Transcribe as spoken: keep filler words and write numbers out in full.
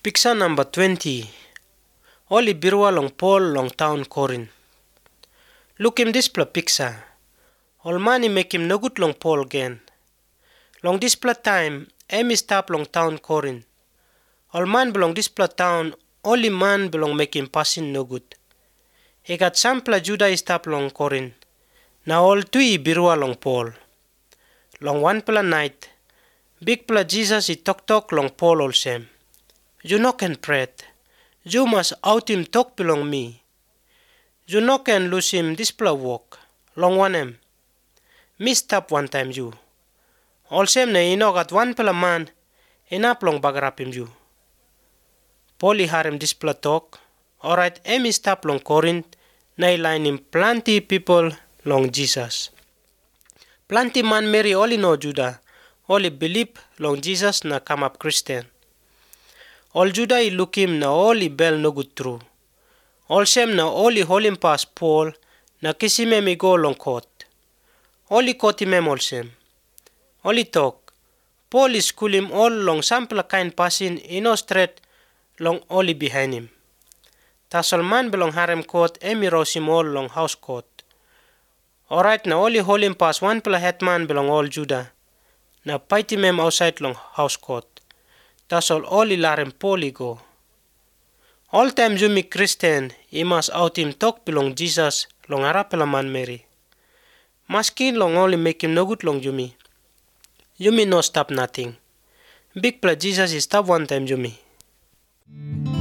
Picture number twenty. Oli birwa long Paul long town Corinth. Look him this pla picture. All money make him no good long Paul again. Long this pla time, Amy stop long town Corinth. All man belong this pla town, only man belong make him passing no good. He got some pla Judah stop long Corinth. Now all three birwa long Paul. Long one pla night, big pla Jesus he talk talk long Paul all same. You no can pray. You must out him talk belong me. You no can lose him this pla walk. Long one him. Me stop one time you. All same na ino got one pla man. Inap long bagarap him you. Pauli harem this pla talk. Alright, emi stop long Corinth. Na line him plenty people long Jesus. Plenty man Mary only know Judah. Only believe long Jesus na come up Christian. All Judah he look him na only bell no good true. All same na only hold him past Paul na kiss him me go long court. Only court him all same. Only talk. Paul is school him all long sample kind passing in no straight long only behind him. Tasol man belong harem court emi rose him all long house court. Alright na only hold him past one pla headman belong all Judah. Na fight him outside long house court. That's all only larem Pauli go. All time you me Christian, he must out him talk belong Jesus long harapela man Mary. Maskin long only make him no good long you me. You me no stop nothing. Big pla Jesus is stop one time you me.